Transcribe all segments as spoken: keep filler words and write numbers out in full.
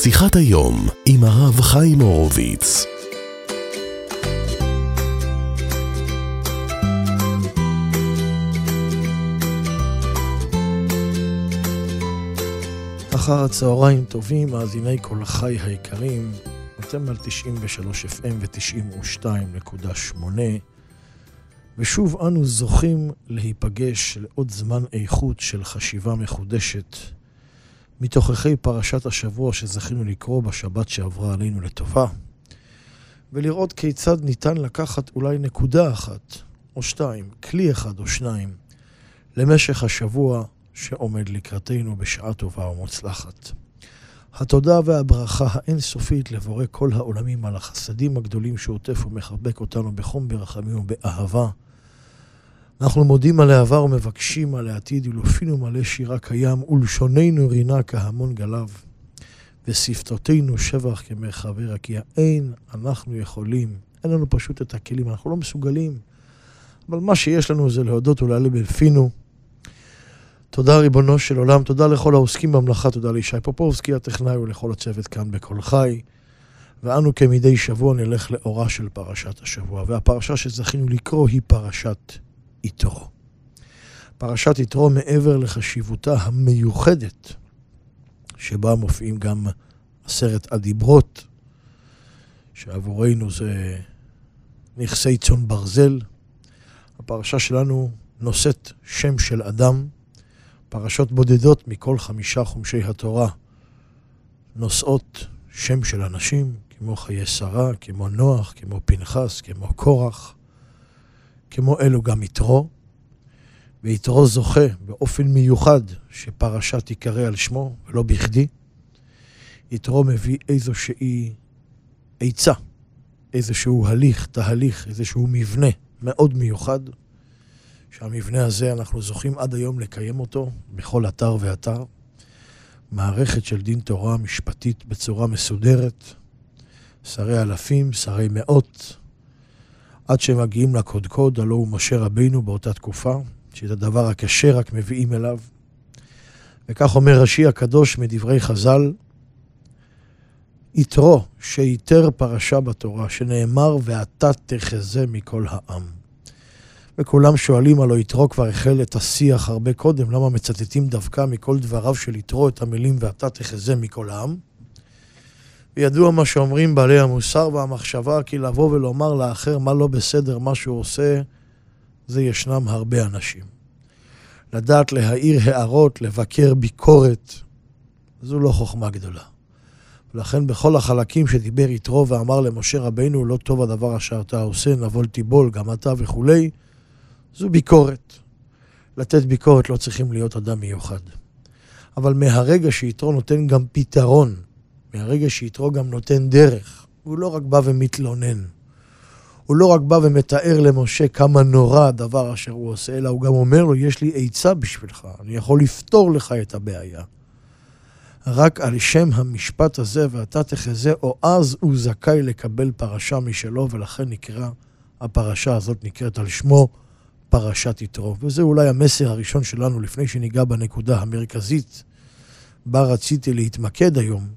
שיחת היום עם הרב חיים הורוביץ. אחר הצהריים טובים, מאזיני כל חי היקרים, אתם על תשעים ושלוש אף אם ו-תשעים ושתיים נקודה שמונה, ושוב אנו זוכים להיפגש לעוד זמן איכות של חשיבה מחודשת, מתוככי פרשת השבוע שזכינו לקרוא בשבת שעברה עלינו לטובה, ולראות כיצד ניתן לקחת אולי נקודה אחת או שתיים, כלי אחד או שניים, למשך השבוע שעומד לקראתנו בשעה טובה ומוצלחת. התודה והברכה האינסופית לבורא כל העולמים על החסדים הגדולים שעוטף ומחבק אותנו בחום ברחמים ובאהבה. אנחנו מודים על העבר ומבקשים על העתיד, ולופינו מלא שירה קיים, ולשוננו רינה כהמון גלב, ושפתותינו שבח כמרחבי רקיע. אין אנחנו יכולים, אין לנו פשוט את הכלים, אנחנו לא מסוגלים, אבל מה שיש לנו זה להודות ולעלה בלפינו. תודה ריבונו של עולם, תודה לכל העוסקים במלאכה, תודה לישי פופובסקי הטכנאי ולכל הצוות כאן בכל חי. ואנו כמדי שבוע נלך לאורה של פרשת השבוע, והפרשה שזכינו לקרוא היא פרשת יתרו. פרשת יתרו, מעבר לחשיבותה המיוחדת שבה מופיעים גם עשרת הדיברות, שעבורנו זה נכסי צאן ברזל. הפרשה שלנו נושאת שם של אדם. פרשות בודדות מכל חמישה חומשי התורה נושאות שם של אנשים, כמו חיי שרה, כמו נוח, כמו פנחס, כמו קורח, כמו אלו גם יתרו. ויתרו זוכה באופן מיוחד שפרשה תיקרא על שמו, ולא בכדי. יתרו מביא איזושהי עצה, איזשהו הליך, תהליך, איזשהו מבנה מאוד מיוחד, שהמבנה הזה אנחנו זוכים עד היום לקיים אותו בכל אתר ואתר. מערכת של דין תורה משפטית בצורה מסודרת, שרי אלפים, שרי מאות, עד שמגיעים לקודקוד, הלא הוא משה רבינו באותה תקופה, שאת הדבר הקשה רק מביאים אליו. וכך אומר רש"י הקדוש מדברי חז"ל, יתרו שיתר פרשה בתורה, שנאמר ואתה תחזה מכל העם. וכולם שואלים, הלא יתרו כבר החל את השיח הרבה קודם, למה מצטטים דווקא מכל דבריו של יתרו את המילים ואתה תחזה מכל העם? וידוע מה שאומרים בעלי המוסר והמחשבה, כי לבוא ולומר לאחר מה לא בסדר, מה שהוא עושה, זה ישנם הרבה אנשים. לדעת להעיר הערות, לבקר ביקורת, זו לא חוכמה גדולה. ולכן בכל החלקים שדיבר יתרו ואמר למשה רבינו, לא טוב הדבר אשר אתה עושה, נבול תיבול, גם אתה וכולי, זו ביקורת. לתת ביקורת לא צריכים להיות אדם מיוחד. אבל מהרגע שיתרו נותן גם פתרון, מהרגע שיתרו גם נותן דרך, הוא לא רק בא ומתלונן, הוא לא רק בא ומתאר למשה כמה נורא הדבר אשר הוא עושה, אלא הוא גם אומר לו, יש לי עצה בשבילך, אני יכול לפתור לך את הבעיה. רק על שם המשפט הזה, ואתה תחזה, או אז הוא זכאי לקבל פרשה משלו, ולכן נקרא, הפרשה הזאת נקראת על שמו, פרשת יתרו. וזה אולי המסר הראשון שלנו לפני שניגע בנקודה המרכזית, בה רציתי להתמקד היום,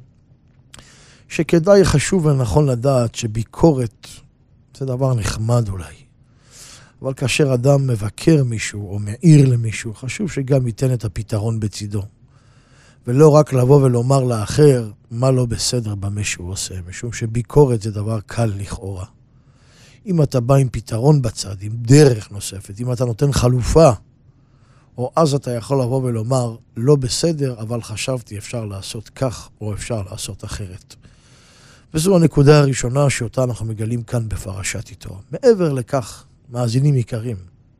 שכדאי חשוב ונכון לדעת שביקורת זה דבר נחמד אולי. אבל כאשר אדם מבקר מישהו או מעיר למישהו, חשוב שגם ייתן את הפתרון בצידו. ולא רק לבוא ולומר לאחר מה לא בסדר במה שהוא עושה, משום שביקורת זה דבר קל לכאורה. אם אתה בא עם פתרון בצד, עם דרך נוספת, אם אתה נותן חלופה, או אז אתה יכול לבוא ולומר, לא בסדר, אבל חשבתי אפשר לעשות כך, או אפשר לעשות אחרת. וזו הנקודה הראשונה שאותה אנחנו מגלים כאן בפרשת יתרו. מעבר לכך, מאזינים יקרים,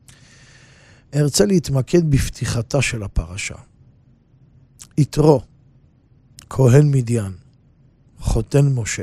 ארצה להתמקד בפתיחתה של הפרשה. יתרו, כהן מדיין, חותן משה.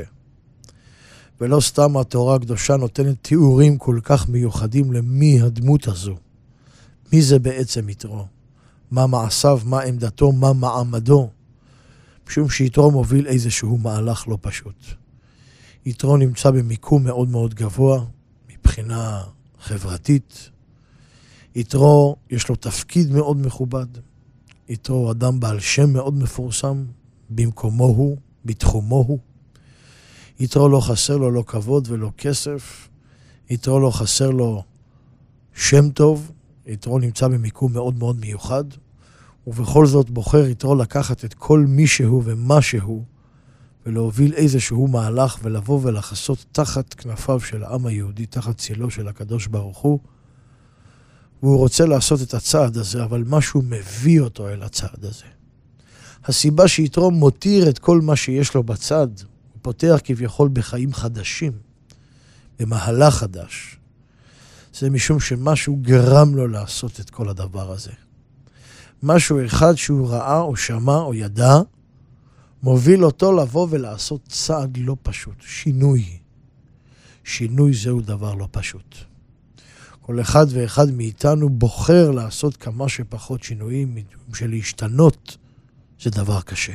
ולא סתם התורה הקדושה נותנת תיאורים כל כך מיוחדים למי הדמות הזו. מי זה בעצם יתרו? מה מעשיו, מה עמדתו, מה מעמדו? משום שיתרו מוביל איזשהו מהלך לא פשוט. יתרו נמצא במיקום מאוד מאוד גבוה, מבחינה חברתית. יתרו יש לו תפקיד מאוד מכובד. יתרו אדם בעל שם מאוד מפורסם, במקומו הוא, בתחומו הוא. יתרו לא חסר לו לא כבוד ולא כסף, יתרו לא חסר לו שם טוב, יתרו נמצא במיקום מאוד מאוד מיוחד, ובכל זאת בוחר יתרו לקחת את כל מי שהוא ומה שהוא, ולהוביל איזשהו מהלך ולבוא ולחסות תחת כנפיו של העם היהודי, תחת צילו של הקדוש ברוך הוא, והוא רוצה לעשות את הצעד הזה, אבל משהו מביא אותו אל הצעד הזה. הסיבה שיתרו מותיר את כל מה שיש לו בצד, הוא פותח כביכול בחיים חדשים, במהלך חדש. זה משום שמשהו גרם לו לעשות את כל הדבר הזה. משהו אחד שהוא ראה או שמע או ידע, מוביל אותו לבוא ולעשות צעד לא פשוט, שינוי. שינוי זהו דבר לא פשוט. כל אחד ואחד מאיתנו בוחר לעשות כמה שפחות שינויים, שלהשתנות זה דבר קשה.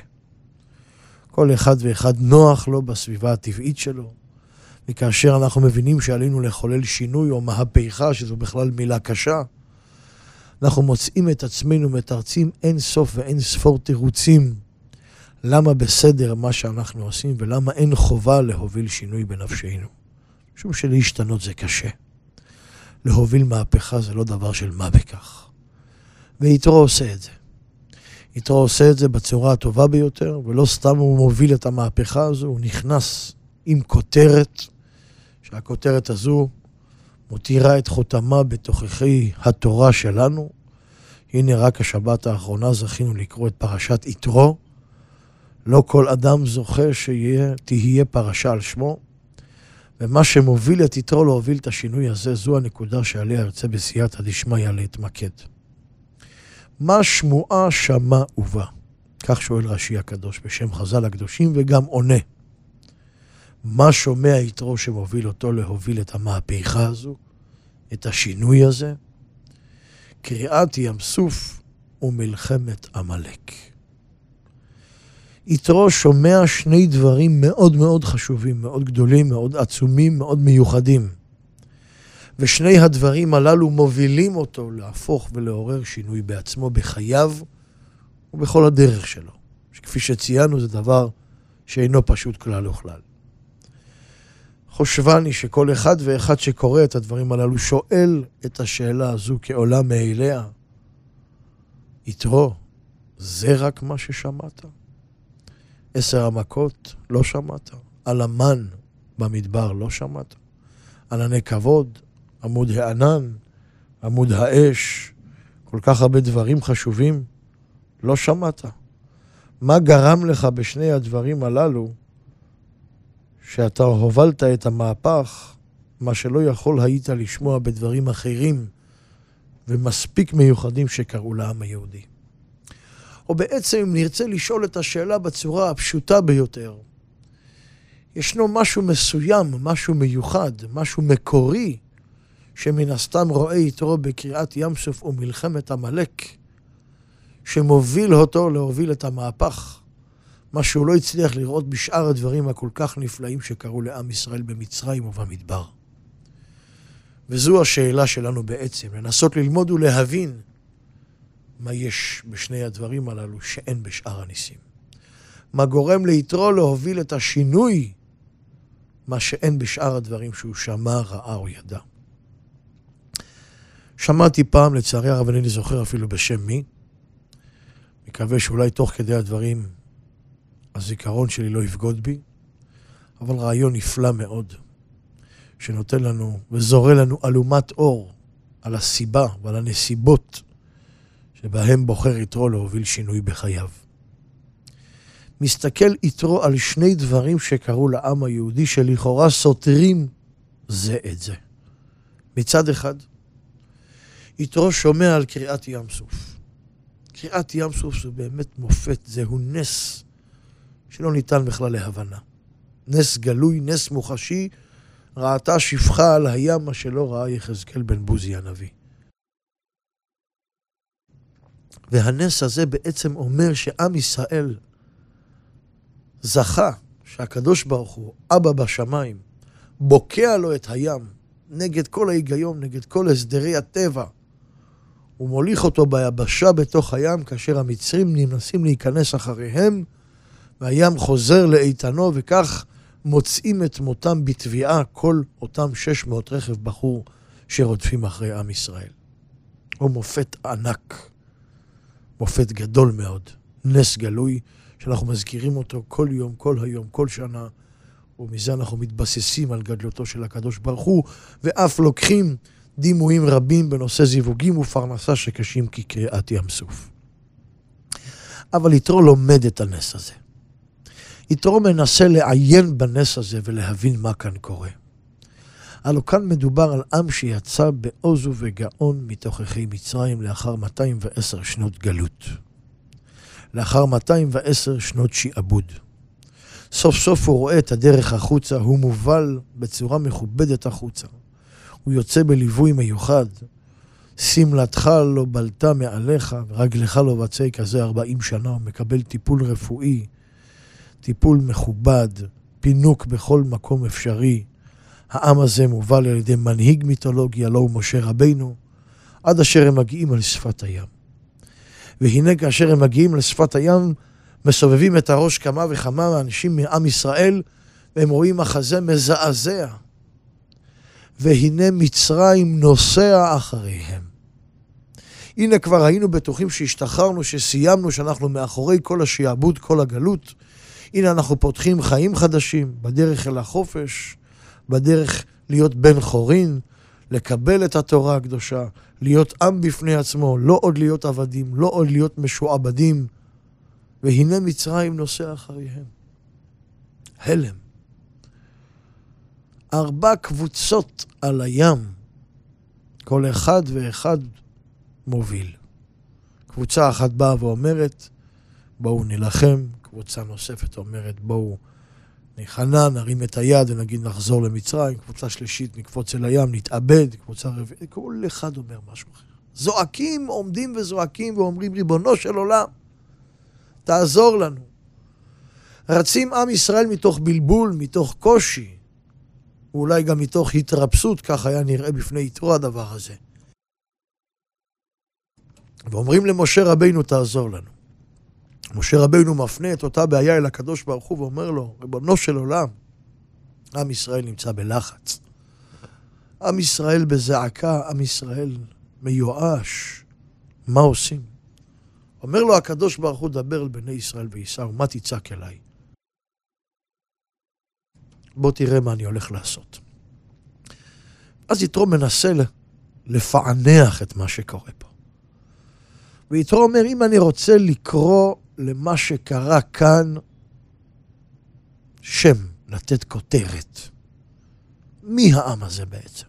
כל אחד ואחד נוח לו בסביבה הטבעית שלו, וכאשר אנחנו מבינים שעלינו לחולל שינוי או מהפכה, שזו בכלל מילה קשה, אנחנו מוצאים את עצמנו מתרצים אין סוף ואין ספור תירוצים, למה בסדר מה שאנחנו עושים ולמה אין חובה להוביל שינוי בנפשנו. משום שלהשתנות זה קשה. להוביל מהפכה זה לא דבר של מה בכך. ויתרו עושה את זה. יתרו עושה את זה בצורה הטובה ביותר, ולא סתם הוא מוביל את המהפכה הזו, הוא נכנס עם כותרת, שהכותרת הזו מותירה את חותמה בתוככי התורה שלנו. הנה רק השבת האחרונה זכינו לקרוא את פרשת יתרו. לא כל אדם זוכה שתהיה פרשה על שמו, ומה שמוביל את יתרו להוביל את השינוי הזה, זו הנקודה שעליה ארצה בסייעתא דשמיא להתמקד. מה שמועה שמע ובא? כך שואל רש"י הקדוש בשם חז"ל הקדושים וגם עונה. מה שומע יתרו שמוביל אותו להוביל את המהפכה הזו, את השינוי הזה? קריעת ים סוף ומלחמת עמלק. יתרו שומע שני דברים מאוד מאוד חשובים, מאוד גדולים, מאוד עצומים, מאוד מיוחדים. ושני הדברים הללו מובילים אותו להפוך ולעורר שינוי בעצמו, בחייו ובכל הדרך שלו. שכפי שציינו זה דבר שאינו פשוט כלל וכלל. חושבני שכל אחד ואחד שקורא את הדברים הללו שואל את השאלה הזו כעולה מאליה. יתרו, זה רק מה ששמעת? עשר המכות לא שמעת? על המן במדבר לא שמעת? ענני כבוד, עמוד הענן, עמוד האש, כל כך הרבה דברים חשובים, לא שמעת. מה גרם לך בשני הדברים הללו, שאתה הובלת את המהפך, מה שלא יכול היית לשמוע בדברים אחרים, ומספיק מיוחדים שקראו לעם היהודי? או בעצם אם נרצה לשאול את השאלה בצורה הפשוטה ביותר, ישנו משהו מסוים, משהו מיוחד, משהו מקורי, שמן הסתם רואה יתרו בקריאת ים סוף ומלחמת עמלק, שמוביל אותו להוביל את המהפך, מה שהוא לא הצליח לראות בשאר הדברים הכל כך נפלאים שקרו לעם ישראל במצרים ובמדבר. וזו השאלה שלנו בעצם, לנסות ללמוד ולהבין מה יש בשני הדברים הללו שאין בשאר הניסים. מה גורם ליתרו להוביל את השינוי, מה שאין בשאר הדברים שהוא שמע, ראה או ידע. שמעתי פעם, לצערי הרב אני זוכר אפילו בשם מי, מקווה שאולי תוך כדי הדברים הזיכרון שלי לא יפגוד בי, אבל רעיון נפלא מאוד, שנותן לנו וזורה לנו אלומת אור על הסיבה ועל הנסיבות שבהם בוחר יתרו להוביל שינוי בחייו. מסתכל יתרו על שני דברים שקרו לעם היהודי שלכאורה סותרים זה את זה. מצד אחד, יתרו שומע על קריאת ים סוף. קריאת ים סוף זה באמת מופת, זהו נס שלא ניתן בכלל להבנה. נס גלוי, נס מוחשי, ראתה שפחה על הים מה שלא ראה יחזקאל בן בוזי הנביא. והנס הזה בעצם אומר שעם ישראל זכה שהקדוש ברוך הוא, אבא בשמיים, בוקע לו את הים נגד כל ההיגיון, נגד כל הסדרי הטבע. הוא מוליך אותו ביבשה בתוך הים כאשר המצרים נמנסים להיכנס אחריהם, והים חוזר לאיתנו, וכך מוצאים את מותם בתביעה כל אותם שש מאות רכב בחור שרודפים אחרי עם ישראל. הוא מופת ענק, מופת גדול מאוד, נס גלוי, שאנחנו מזכירים אותו כל יום, כל היום, כל שנה, ומזה אנחנו מתבססים על גדלותו של הקדוש ברוך הוא, ואף לוקחים דימויים רבים בנושא זיווגים ופרנסה שקשים כקריעת ים סוף. אבל יתרו לומד את הנס הזה. יתרו מנסה לעיין בנס הזה ולהבין מה כאן קורה. הלא כאן מדובר על עם שיצא בעוז ובגאון מתוככי מצרים לאחר מאתיים ועשר שנות גלות. לאחר מאתיים ועשר שנות שעבוד. סוף סוף הוא רואה את הדרך החוצה, הוא מובל בצורה מכובדת החוצה. הוא יוצא בליווי מיוחד. שמלתך לא בלטה מעליך, ורגלך לא בצע כזה ארבעים שנה, הוא מקבל טיפול רפואי, טיפול מכובד, פינוק בכל מקום אפשרי. העם הזה מובל על ידי מנהיג מיתולוגיה, לא הוא משה רבינו, עד אשר הם מגיעים על שפת הים. והנה כאשר הם מגיעים לשפת הים, מסובבים את הראש כמה וכמה מאנשים מעם ישראל, והם רואים מחזה מזעזע. והנה מצרים נוסע אחריהם. הנה כבר היינו בטוחים שהשתחררנו, שסיימנו, שאנחנו מאחורי כל השעבוד, כל הגלות. הנה אנחנו פותחים חיים חדשים, בדרך אל החופש, בדרך להיות בן חורין, לקבל את התורה הקדושה, להיות עם בפני עצמו, לא עוד להיות עבדים, לא עוד להיות משועבדים. והנה מצרים נוסע אחריהם. הלם. ארבע קבוצות על הים, כל אחד ואחד מוביל. קבוצה אחת באה ואומרת, בואו נלחם. קבוצה נוספת אומרת, בואו ניכנע, נרים את היד ונגיד נחזור למצרים. קבוצה שלישית, נקפוץ אל הים, נתאבד. קבוצה רביעית, כל אחד אומר משהו אחר. זועקים, עומדים וזועקים ואומרים, ריבונו של עולם, תעזור לנו. רצים עם ישראל מתוך בלבול, מתוך קושי, ואולי גם מתוך התרפסות, כך היה נראה בפני יתרו הדבר הזה. ואומרים למשה רבינו, תעזור לנו. משה רבינו מפנה את אותה בעיה אל הקדוש ברוך הוא ואומר לו, ריבונו של עולם, עם ישראל נמצא בלחץ. עם ישראל בזעקה, עם ישראל מיואש. מה עושים? אומר לו הקדוש ברוך הוא, דבר אל בני ישראל ויסעו, מה תצעק אליי? בוא תראה מה אני הולך לעשות. אז יתרו מנסה לפענח את מה שקורה פה. ויתרו אומר, אם אני רוצה לקרוא למה שקרה כאן שם, לתת כותרת, מי העם הזה בעצם?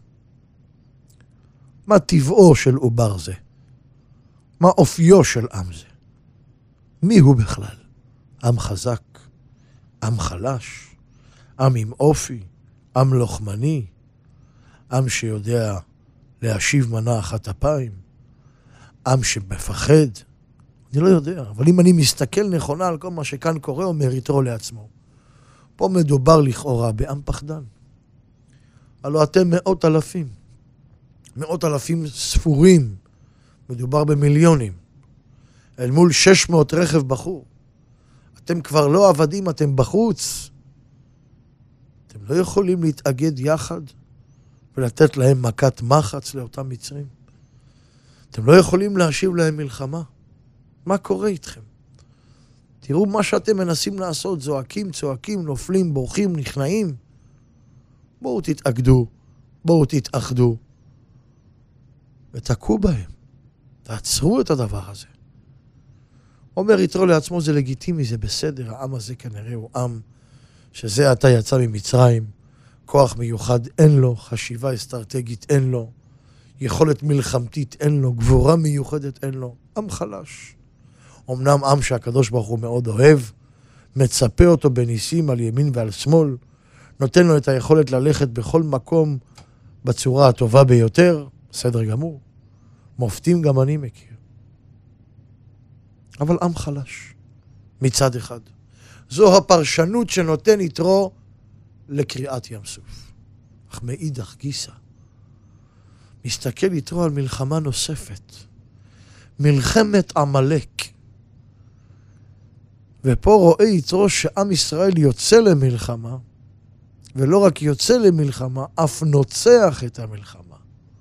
מה טבעו של עובר זה? מה אופיו של עם זה? מי הוא בכלל? עם חזק? עם חלש? עם עם אופי? עם לוחמני? עם שיודע להשיב מנה אחת אפיים? עם שמפחד? אני לא יודע, אבל אם אני מסתכל נכונה על כל מה שכאן קורה, אומר יתרו לעצמו. פה מדובר לכאורה בעם פחדן. הלא אתם מאות אלפים. מאות אלפים ספורים. מדובר במיליונים. אל מול שש מאות רכב בחור. אתם כבר לא עבדים, אתם בחוץ. אתם לא יכולים להתאגד יחד ולתת להם מכת מחץ לאותם מצרים. אתם לא יכולים להשיב להם מלחמה. מה קורה איתכם? תראו מה שאתם מנסים לעשות, זועקים, צועקים, נופלים, בורחים, נכנעים. בואו תתאגדו, בואו תתאחדו, ותקעו בהם. תעצרו את הדבר הזה. אומר יתרו לעצמו, זה לגיטימי, זה בסדר, העם הזה כנראה הוא עם שזה עתה יצא ממצרים, כוח מיוחד אין לו, חשיבה אסטרטגית אין לו, יכולת מלחמתית אין לו, גבורה מיוחדת אין לו, עם חלש. אמנם עם שהקדוש ברוך הוא מאוד אוהב, מצפה אותו בניסים על ימין ועל שמאל, נותן לו את היכולת ללכת בכל מקום בצורה הטובה ביותר, בסדר גמור. מופתים גם אני מכיר. אבל עם חלש, מצד אחד. זו הפרשנות שנותן יתרו לקריאת ים סוף. אך מאידך גיסא, מסתכל יתרו על מלחמה נוספת. מלחמת עמלק. ופה רואה יתרו שעם ישראל יוצא למלחמה, ולא רק יוצא למלחמה, אף נוצח את המלחמה.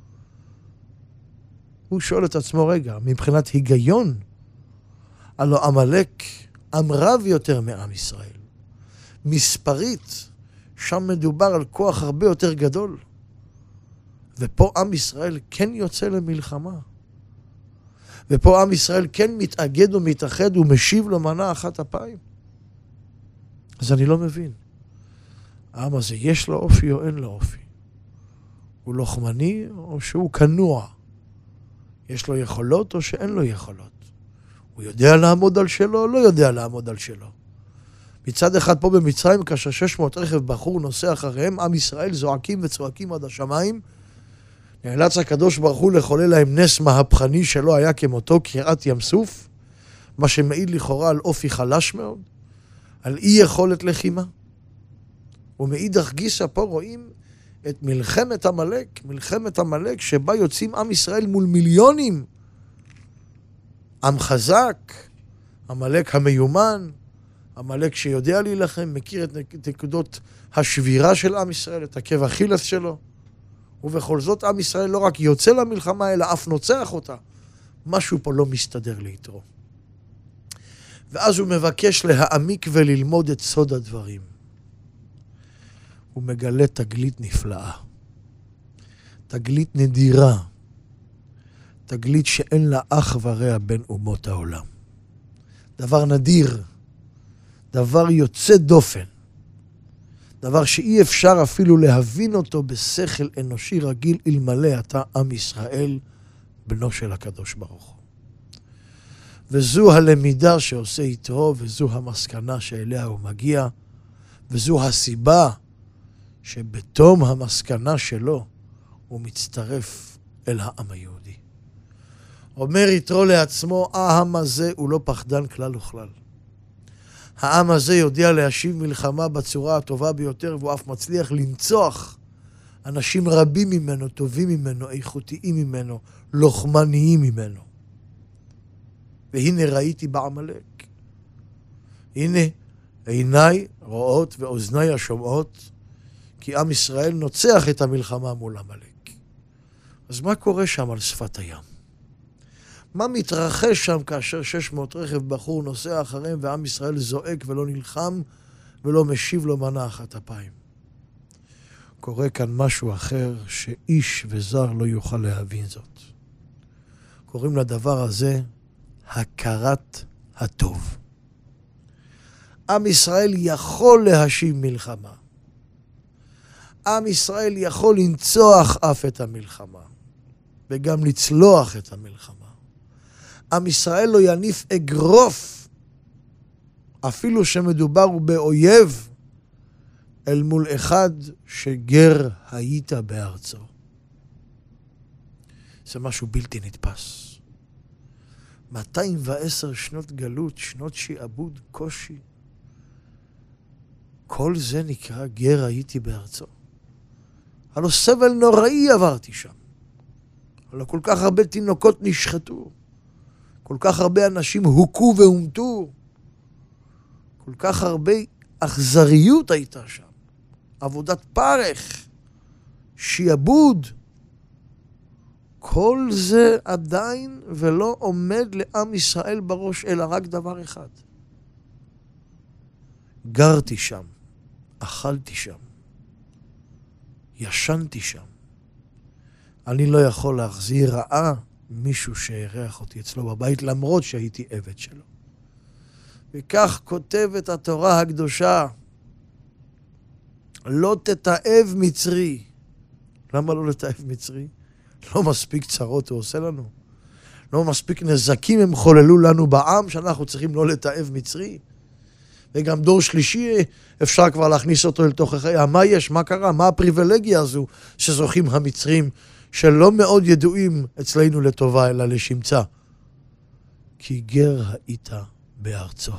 הוא שואל את עצמו, רגע, מבחינת היגיון, הלא עמלק עם רב יותר מעם ישראל. מספרית, שם מדובר על כוח הרבה יותר גדול. ופה עם ישראל כן יוצא למלחמה. ופה עם ישראל כן מתאגד ומתאחד ומשיב לו מנה אחת אפיים. אז אני לא מבין. העם הזה יש לו אופי או אין לו אופי? הוא לוחמני או שהוא כנוע? יש לו יכולות או שאין לו יכולות? הוא יודע לעמוד על שלו או לא יודע לעמוד על שלו? מצד אחד פה במצרים, כאשר שש מאות רכב בחור נוסע אחריהם, עם ישראל זועקים וצועקים עד השמיים, נאלץ הקדוש ברוך הוא לחולל להם נס מהפכני שלא היה כמותו, קריעת ים סוף, מה שמעיד לכאורה על אופי חלש מאוד, על אי יכולת לחימה. ומאידך גיסא פה רואים את מלחמת עמלק, מלחמת עמלק שבה יוצאים עם ישראל מול מיליונים. עם חזק, עמלק המיומן, עמלק שיודע להילחם, מכיר את נקודות השבירה של עם ישראל, את עקב אכילס שלו. ובכל זאת עם ישראל לא רק יוצא למלחמה, אלא אף נוצח אותה. משהו פה לא מסתדר ליתרו. ואז הוא מבקש להעמיק וללמוד את סוד הדברים. הוא מגלה תגלית נפלאה. תגלית נדירה. תגלית שאין לה אח ורע בין אומות העולם. דבר נדיר. דבר יוצא דופן. דבר שאי אפשר אפילו להבין אותו בשכל אנושי רגיל אלמלא אתה עם ישראל, בנו של הקדוש ברוך הוא. וזו הלמידה שעושה יתרו, וזו המסקנה שאליה הוא מגיע, וזו הסיבה שבתום המסקנה שלו הוא מצטרף אל העם היהודי. אומר יתרו לעצמו, העם הזה הוא לא פחדן כלל וכלל. העם הזה יודע להשיב מלחמה בצורה הטובה ביותר, והוא אף מצליח לנצוח אנשים רבים ממנו, טובים ממנו, איכותיים ממנו, לוחמניים ממנו. והנה ראיתי בעמלק. הנה עיניי רואות ואוזניי השומעות, כי עם ישראל נוצח את המלחמה מול עמלק. אז מה קורה שם על שפת הים? מה מתרחש שם כאשר שש מאות רכב בחור נוסע אחריהם ועם ישראל זועק ולא נלחם ולא משיב לו מנה אחת אפיים? קורה כאן משהו אחר שאיש וזר לא יוכל להבין זאת. קוראים לדבר הזה הכרת הטוב. עם ישראל יכול להשיב מלחמה. עם ישראל יכול לנצוח אף את המלחמה וגם לצלוח את המלחמה. עם ישראל לא יניף אגרוף, אפילו שמדובר באויב, אל מול אחד שגר היית בארצו. זה משהו בלתי נתפס. מאתיים ועשר שנות גלות, שנות שעבוד, קושי. כל זה נקרא גר הייתי בארצו. הלא סבל נוראי עברתי שם. הלא כל כך הרבה תינוקות נשחטו. כל כך הרבה אנשים הוכו והומתו. כל כך הרבה אכזריות הייתה שם. עבודת פרך, שיעבוד. כל זה עדיין ולא עומד לעם ישראל בראש, אלא רק דבר אחד. גרתי שם, אכלתי שם, ישנתי שם. אני לא יכול להחזיר רעה מישהו שהריח אותי אצלו בבית, למרות שהייתי עבד שלו. וכך כותבת התורה הקדושה, לא תתעב מצרי. למה לא לתעב מצרי? לא מספיק צרות הוא עושה לנו. לא מספיק נזקים הם חוללו לנו בעם, שאנחנו צריכים לא לתעב מצרי. וגם דור שלישי אפשר כבר להכניס אותו אל תוככי. מה יש? מה קרה? מה הפריבילגיה הזו שזוכים המצרים, שלא מאוד ידועים אצלנו לטובה, אלא לשמצה. כי גר היית בארצו.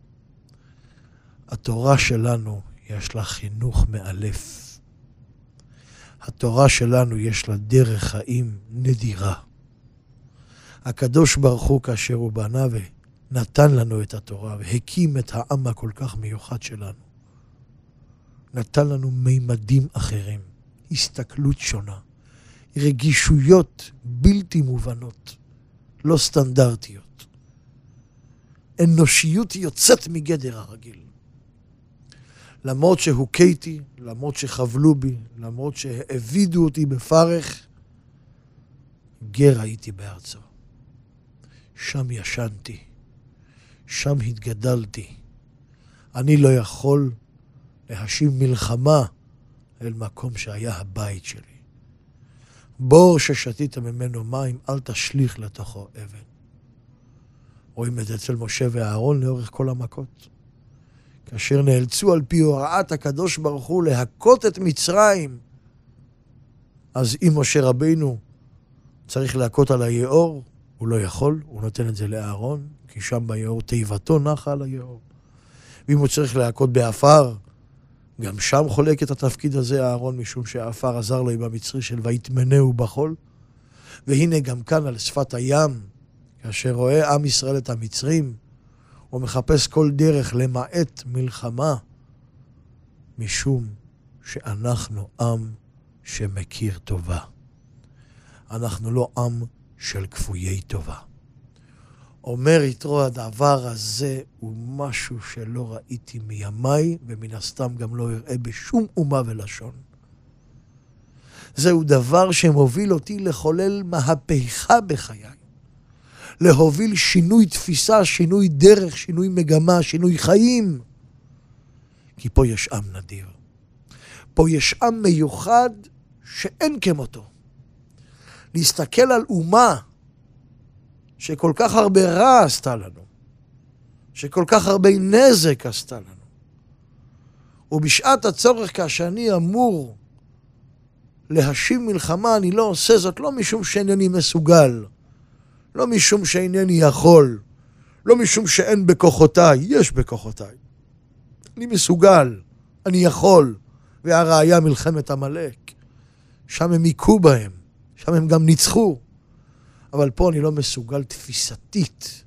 התורה שלנו יש לה חינוך מאלף. התורה שלנו יש לה דרך חיים נדירה. הקדוש ברוך הוא כאשר הוא בנה נתן לנו את התורה והקים את העם הכל כך מיוחד שלנו. נתן לנו מימדים אחרים, הסתכלות שונה, רגישויות בלתי מובנות, לא סטנדרטיות. אנושיות יוצאת מגדר הרגיל. למרות שהוכיתי, למרות שחבלו בי, למרות שהעבידו אותי בפרך, גר הייתי בארצו. שם ישנתי, שם התגדלתי. אני לא יכול להשיב מלחמה אל מקום שהיה הבית שלי. בור ששתית ממנו מים, אל תשליך לתוכו אבן. רואים את זה אצל משה ואהרון לאורך כל המכות. כאשר נאלצו על פי הוראת הקדוש ברוך הוא להכות את מצרים, אז אם משה רבינו צריך להכות על היאור, הוא לא יכול, הוא נותן את זה לאהרון, כי שם ביאור תיבתו נחה על היאור. ואם הוא צריך להכות באפר, גם שם חולק את התפקיד הזה אהרון, משום שהאפר עזר לו עם המצרי של ויתמנהו בחול. והנה גם כאן על שפת הים, כאשר רואה עם ישראל את המצרים, הוא מחפש כל דרך למעט מלחמה, משום שאנחנו עם שמכיר טובה. אנחנו לא עם של כפויי טובה. אומר יתרו, הדבר הזה הוא משהו שלא ראיתי מימיי, ומן הסתם גם לא אראה בשום אומה ולשון. זהו דבר שמוביל אותי לחולל מהפכה בחיי. להוביל שינוי תפיסה, שינוי דרך, שינוי מגמה, שינוי חיים. כי פה יש עם נדיר. פה יש עם מיוחד שאין כמותו. להסתכל על אומה שכל כך הרבה רע עשתה לנו, שכל כך הרבה נזק עשתה לנו. ובשעת הצורך כאשר אני אמור להשיב מלחמה, אני לא עושה זאת לא משום שאינני מסוגל, לא משום שאינני יכול, לא משום שאין בכוחותיי, יש בכוחותיי. אני מסוגל, אני יכול, והראיה מלחמת עמלק. שם הם היכו בהם, שם הם גם ניצחו. אבל פה אני לא מסוגל תפיסתית.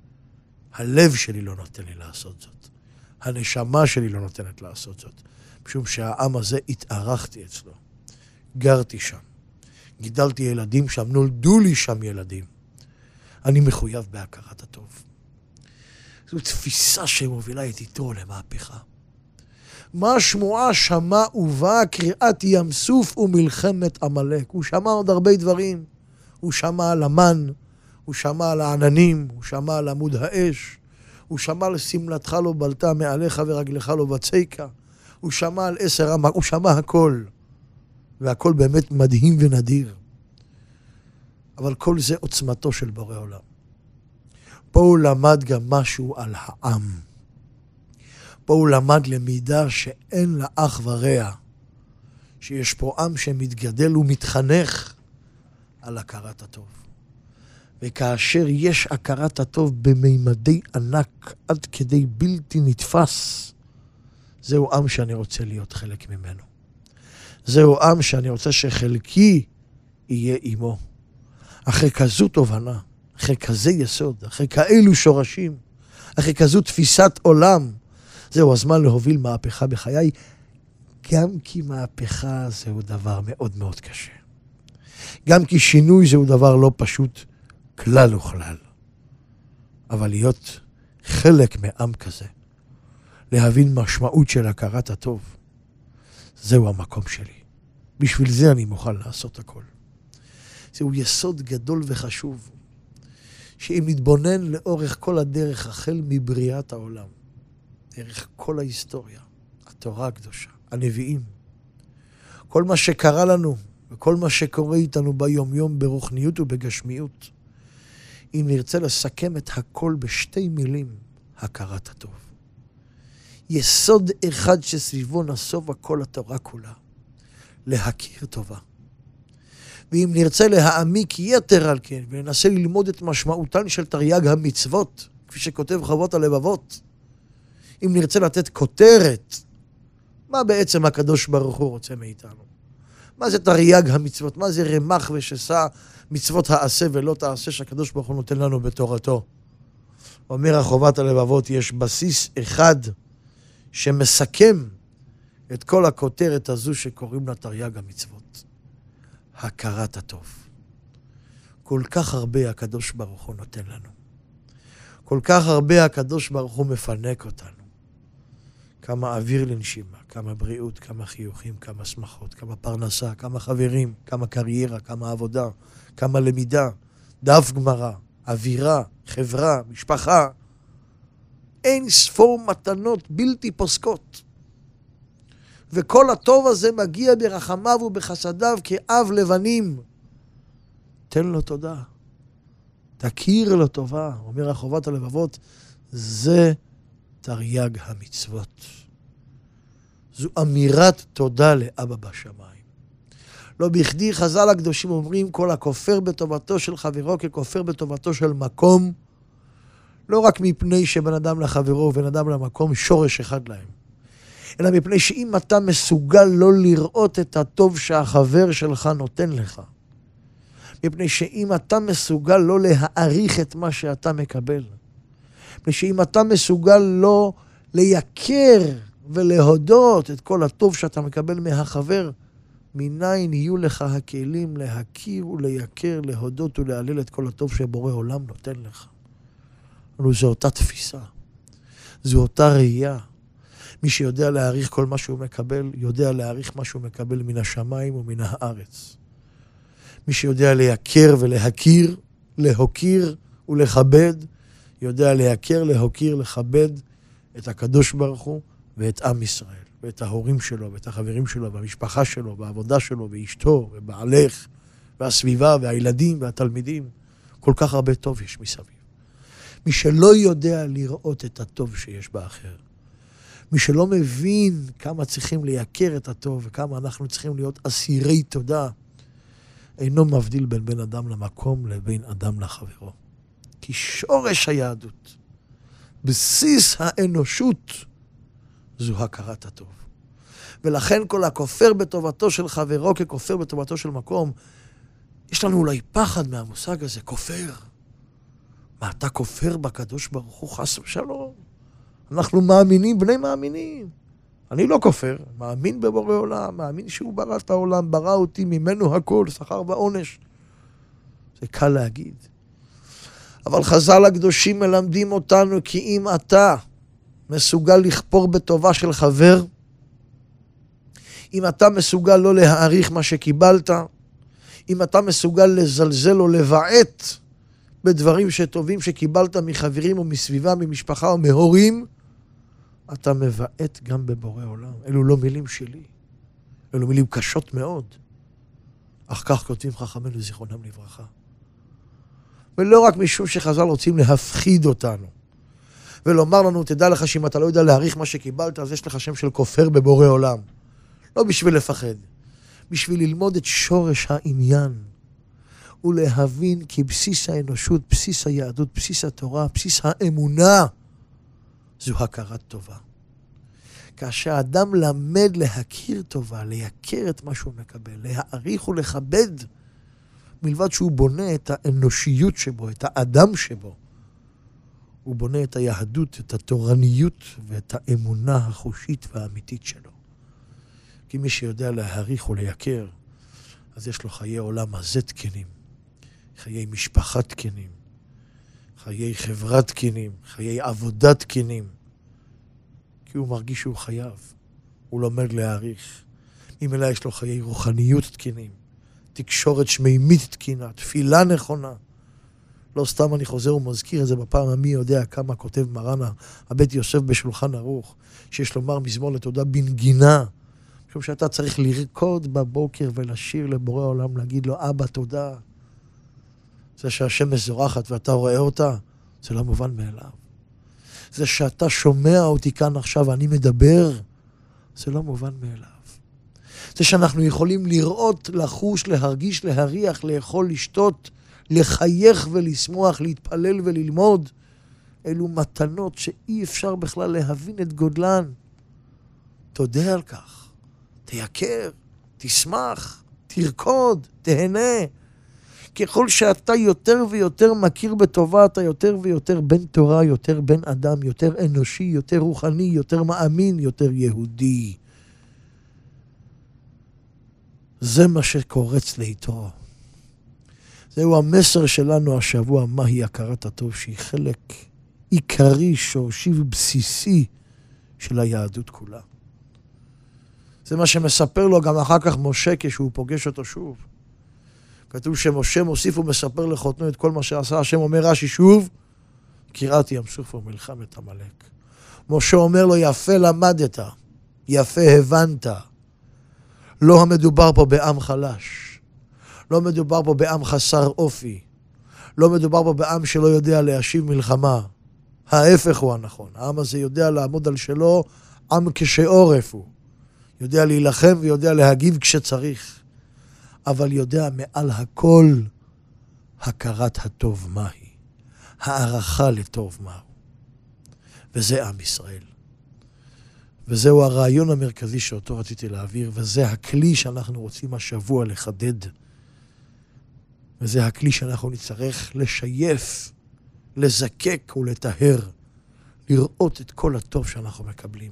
הלב שלי לא נותן לי לעשות זאת. הנשמה שלי לא נותנת לעשות זאת. משום שהעם הזה התארחתי אצלו. גרתי שם. גידלתי ילדים שם, נולדו לי שם ילדים. אני מחויב בהכרת הטוב. זו תפיסה שמובילה את יתרו למהפכה. מה השמועה שמע ובאה קריאת ים סוף ומלחמת עמלק. הוא שמע עוד הרבה דברים. הוא שמע על המן, הוא שמע על העננים, הוא שמע על עמוד האש, הוא שמע על סמלתך לא בלטה מעליך ורגלך לא בציקה, הוא שמע על עשר עמק, הוא שמע הכל. והכל באמת מדהים ונדיר. אבל כל זה עוצמתו של בורא עולם. פה הוא למד גם משהו על העם. פה הוא למד למידה שאין לה אח ורע. שיש פה עם שמתגדל ומתחנך על הכרת הטוב. וכאשר יש הכרת הטוב במימדי ענק עד כדי בלתי נתפס, זהו עם שאני רוצה להיות חלק ממנו. זהו עם שאני רוצה שחלקי יהיה עמו. אחרי כזו תובנה, אחרי כזה יסוד, אחרי כאלו שורשים, אחרי כזו תפיסת עולם, זהו הזמן להוביל מהפכה בחיי, גם כי מהפכה זהו דבר מאוד מאוד קשה. גם כי שינוי זהו דבר לא פשוט כלל וכלל. אבל להיות חלק מעם כזה, להבין משמעות של הכרת הטוב, זהו המקום שלי. בשביל זה אני מוכן לעשות הכל. זהו יסוד גדול וחשוב, שאם נתבונן לאורך כל הדרך, החל מבריאת העולם, דרך כל ההיסטוריה, התורה הקדושה, הנביאים, כל מה שקרה לנו, וכל מה שקורה איתנו ביום יום ברוחניות ובגשמיות, אם נרצה לסכם את הכל בשתי מילים, הכרת הטוב. יסוד אחד שסביבו נסובה כל התורה כולה, להכיר טובה. ואם נרצה להעמיק יתר על כן, וננסה ללמוד את משמעותן של תרי"ג המצוות, כפי שכותב חובות הלבבות, אם נרצה לתת כותרת, מה בעצם הקדוש ברוך הוא רוצה מאיתנו? מה זה תרי"ג המצוות? מה זה רמ"ח ושס"ה מצוות העשה ולא תעשה שהקדוש ברוך הוא נותן לנו בתורתו? אומר החובת הלבבות, יש בסיס אחד שמסכם את כל הכותרת הזו שקוראים לה תרי"ג המצוות. הכרת הטוב. כל כך הרבה הקדוש ברוך הוא נותן לנו. כל כך הרבה הקדוש ברוך הוא מפנק אותנו. כמה אוויר לנשימה, כמה בריאות, כמה חיוכים, כמה שמחות, כמה פרנסה, כמה חברים, כמה קריירה, כמה עבודה, כמה למידה, דף גמרא, אווירה, חברה, משפחה. אין ספור מתנות בלתי פוסקות. וכל הטוב הזה מגיע ברחמיו ובחסדיו כאב לבנים. תן לו תודה. תכיר לו טובה. אומר החובת הלבבות, זה תרי"ג המצוות. זו אמירת תודה לאבא בשמיים. לא בכדי חז"ל הקדושים אומרים, כל הכופר בטובתו של חברו ככופר בטובתו של מקום, לא רק מפני שבן אדם לחברו ובן אדם למקום שורש אחד להם, אלא מפני שאם אתה מסוגל לא לראות את הטוב שהחבר שלך נותן לך, מפני שאם אתה מסוגל לא להעריך את מה שאתה מקבל, מפני שאם אתה מסוגל לא לייקר ולהודות את כל הטוב שאתה מקבל מהחבר, מניין יהיו לך הכלים להכיר ולייקר, להודות ולהלל את כל הטוב שבורא עולם נותן לך. אבל זו אותה תפיסה, זו אותה ראייה. מי שיודע להעריך כל מה שהוא מקבל, יודע להעריך מה שהוא מקבל מן השמיים ומן הארץ. מי שיודע לייקר ולהכיר, להוקיר ולכבד, יודע לייקר, להוקיר, לכבד את הקדוש ברוך הוא ואת עם ישראל, ואת ההורים שלו, ואת החברים שלו, והמשפחה שלו, והעבודה שלו, ואשתו, ובעלך, והסביבה, והילדים, והתלמידים. כל כך הרבה טוב יש מסביב. מי שלא יודע לראות את הטוב שיש באחר, מי שלא מבין כמה צריכים לייקר את הטוב, וכמה אנחנו צריכים להיות אסירי תודה, אינו מבדיל בין בן אדם למקום לבין אדם לחברו. כי שורש היהדות, בסיס האנושות, זו הכרת הטוב. ולכן כל הכופר בטובתו של חברו ככופר בטובתו של מקום, יש לנו אולי פחד מהמושג הזה, כופר. מה, אתה כופר בקדוש ברוך הוא? חס ושלום. אנחנו מאמינים, בני מאמינים. אני לא כופר, מאמין בבורא עולם, מאמין שהוא ברא את העולם, ברא אותי ממנו הכל, שכר ועונש. זה קל להגיד. אבל חז"ל הקדושים מלמדים אותנו כי אם אתה מסוגל לכפור בטובה של חבר, אם אתה מסוגל לא להעריך מה שקיבלת, אם אתה מסוגל לזלזל או לבעט בדברים שטובים שקיבלת מחברים או מסביבה, ממשפחה או מהורים, אתה מבעט גם בבורא עולם. אלו לא מילים שלי, אלו מילים קשות מאוד. אך כך כותבים חכמינו זיכרונם לברכה. ולא רק משום שחז"ל רוצים להפחיד אותנו, ולומר לנו, תדע לך שאם אתה לא יודע להעריך מה שקיבלת, אז יש לך שם של כופר בבורא עולם. לא בשביל לפחד, בשביל ללמוד את שורש העניין, ולהבין כי בסיס האנושות, בסיס היהדות, בסיס התורה, בסיס האמונה, זו הכרת טובה. כאשר האדם למד להכיר טובה, לייקר את מה שהוא מקבל, להעריך ולכבד, מלבד שהוא בונה את האנושיות שבו, את האדם שבו, הוא בונה את היהדות, את התורניות ואת האמונה החושית והאמיתית שלו. כי מי שיודע להעריך ולייקר, אז יש לו חיי עולם הזה תקנים, חיי משפחה תקנים, חיי חברה תקנים, חיי עבודה תקנים. כי הוא מרגיש שהוא חייב, הוא לומד להעריך. ממילא יש לו חיי רוחניות תקנים, תקשורת שמימית תקינה, תפילה נכונה. לא סתם אני חוזר ומזכיר את זה בפעם המי יודע כמה כותב מרן הבית יוסף בשולחן ערוך, שיש לומר מזמור לתודה בנגינה, משום שאתה צריך לרקוד בבוקר ולשיר לבורא עולם, להגיד לו אבא תודה. זה שהשמש זורחת ואתה רואה אותה, זה לא מובן מאליו. זה שאתה שומע אותי כאן עכשיו ואני מדבר, זה לא מובן מאליו. זה שאנחנו יכולים לראות, לחוש, להרגיש, להריח, לאכול, לשתות, לחייך ולשמוח, להתפלל וללמוד, אלו מתנות שאי אפשר בכלל להבין את גודלן. תודה על כך, תייקר, תשמח, תרקוד, תהנה. ככל שאתה יותר ויותר מכיר בטובה, אתה יותר ויותר בן תורה, יותר בן אדם, יותר אנושי, יותר רוחני, יותר מאמין, יותר יהודי. זה מה שקורץ לאיתו. זהו המסר שלנו השבוע, מהי הכרת הטוב, שהיא חלק עיקרי, שורשי ובסיסי של היהדות כולה. זה מה שמספר לו גם אחר כך משה כשהוא פוגש אותו שוב. כתוב שמשה מוסיף ומספר לחותנו את כל מה שעשה. השם אומר רש"י שוב, קראתי ים סוף ומלחמת עמלק. משה אומר לו, יפה למדת, יפה הבנת. לא המדובר פה בעם חלש. לא מדובר פה בעם חסר אופי. לא מדובר פה בעם שלא יודע להשיב מלחמה. ההפך הוא הנכון. העם הזה יודע לעמוד על שלו, עם כשעורף הוא. יודע להילחם ויודע להגיב כשצריך. אבל יודע מעל הכל הכרת הטוב מהי. הערכה לטוב מהו. וזה עם ישראל. וזהו הרעיון המרכזי שאותו רציתי להעביר, וזה הכלי שאנחנו רוצים השבוע לחדד. וזה הכלי שאנחנו נצטרך לשייף, לזקק ולטהר, לראות את כל הטוב שאנחנו מקבלים.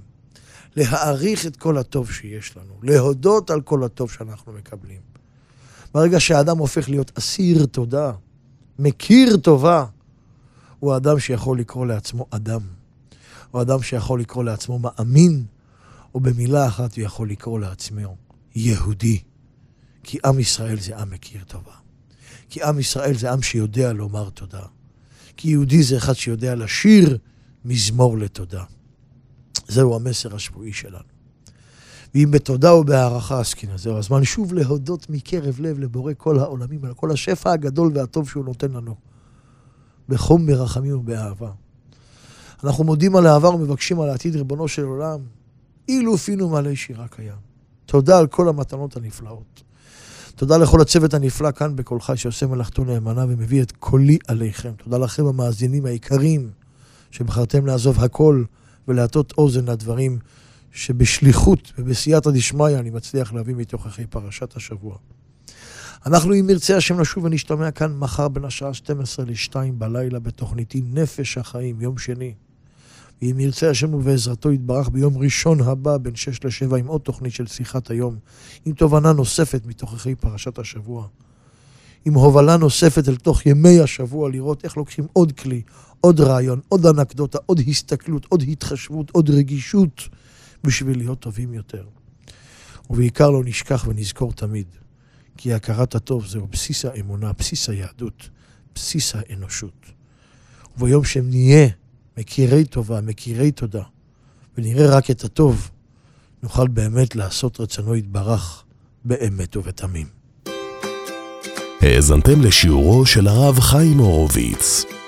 להעריך את כל הטוב שיש לנו, להודות על כל הטוב שאנחנו מקבלים. ברגע שהאדם הופך להיות אסיר תודה, מכיר טובה, הוא האדם שיכול לקרוא לעצמו אדם. הוא אדם שיכול לקרוא לעצמו מאמין, או במילה אחת הוא יכול לקרוא לעצמו יהודי. כי עם ישראל זה עם מכיר טובה. כי עם ישראל זה עם שיודע לומר תודה. כי יהודי זה אחד שיודע לשיר מזמור לתודה. זהו המסר השבועי שלנו. ואם בתודה ובהערכה עסקינן, זהו הזמן שוב להודות מקרב לב לבורא כל העולמים, על כל השפע הגדול והטוב שהוא נותן לנו. בחום, ברחמים ובאהבה. אנחנו מודים על העבר ומבקשים על העתיד ריבונו של עולם, אילו פינו מעלי שירה קיים. תודה על כל המתנות הנפלאות. תודה לכל הצוות הנפלא כאן בכל חי שעושה מלאכתו נאמנה ומביא את קולי עליכם. תודה לכם המאזינים העיקריים שבחרתם לעזוב הכל ולהטות אוזן לדברים שבשליחות ובסייעתא דשמיא אני מצליח להביא מתוככי פרשת השבוע. אנחנו אם ירצה השם נשוב ונשתמע כאן מחר בין השעה שתים עשרה לשתיים בלילה בתוכניתי נפש החיים, יום שני. ואם ירצה השם ובעזרתו יתברך ביום ראשון הבא בין שש לשבע עם עוד תוכנית של שיחת היום, עם תובנה נוספת מתוככי פרשת השבוע. עם הובלה נוספת אל תוך ימי השבוע, לראות איך לוקחים עוד כלי, עוד רעיון, עוד אנקדוטה, עוד הסתכלות, עוד התחשבות, עוד רגישות, בשביל להיות טובים יותר. ובעיקר לא נשכח ונזכור תמיד, כי הכרת הטוב זהו בסיס האמונה, בסיס היהדות, בסיס האנושות. וביום שנהיה מכירי טובה, מכירי תודה, ונראה רק את הטוב, נוכל באמת לעשות רצונו יתברך באמת ובתמים. האזנתם לשיעורו של הרב חיים הורוביץ.